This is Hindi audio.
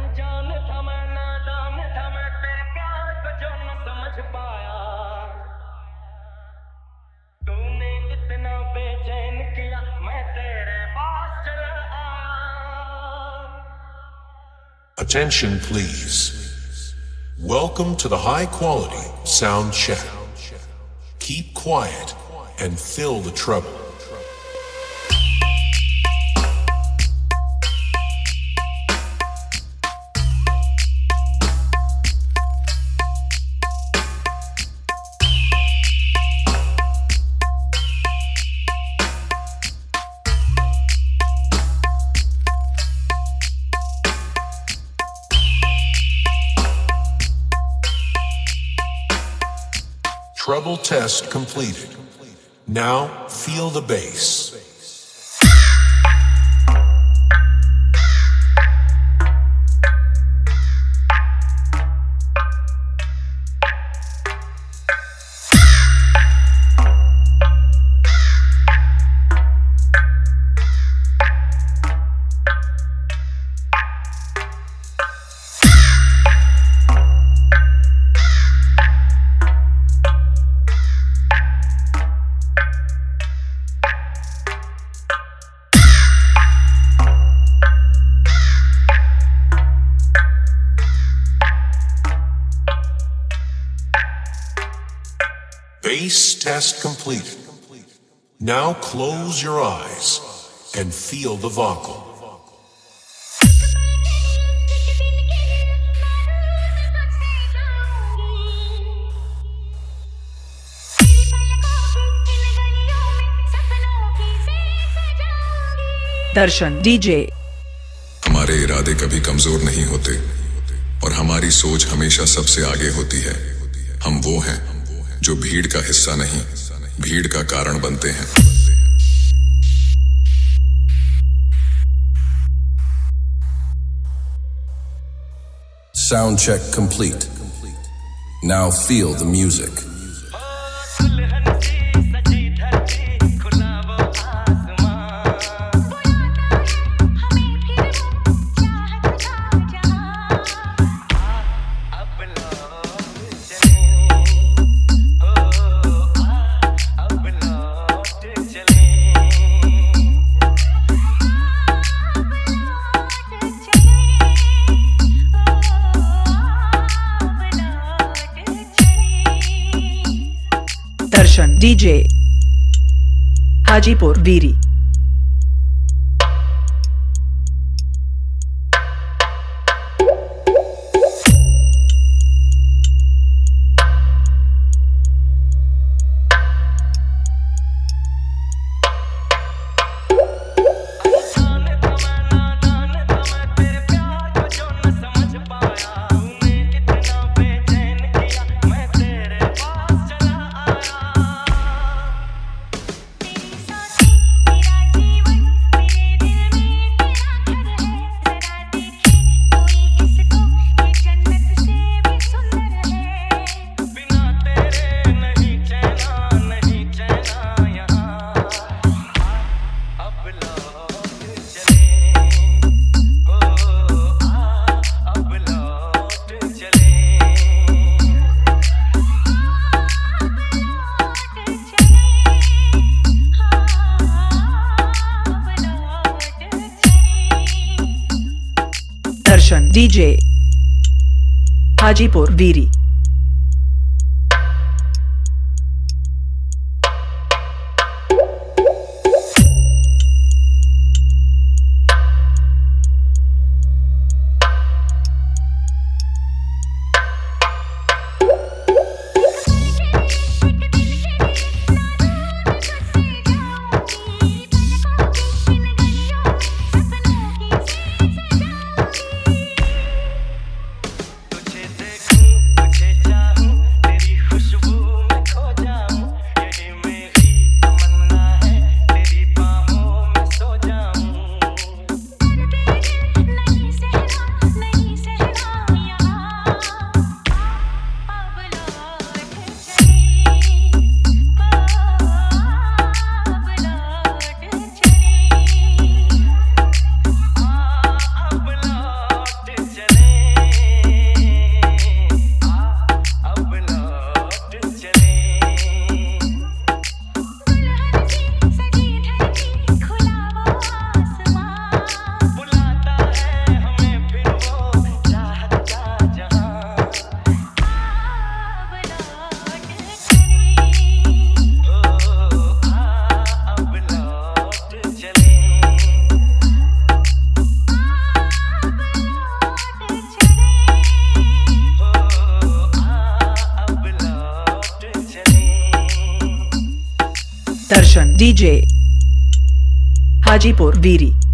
अनजान था मैं, नादान था मैं, तेरे प्यार को जो न समझ पाया। तूने इतना बेचैन किया, मैं तेरे पास चला आया। Attention please. Welcome to the high quality sound check. Keep quiet and fill the treble. Treble test completed. Now feel the bass. Bass test completed. Now close your eyes and feel the vocal. Darshan DJ. हमारे इरादे कभी कमजोर नहीं होते और हमारी सोच हमेशा सबसे आगे होती है। हम वो हैं जो भीड़ का हिस्सा नहीं, भीड़ का कारण बनते हैं। Sound check complete. Now feel the music. Darshan DJ, Hajipur वीरी। दर्शन डीजे, हाजीपुर वीरी। तुझे DJ Hajipur Viri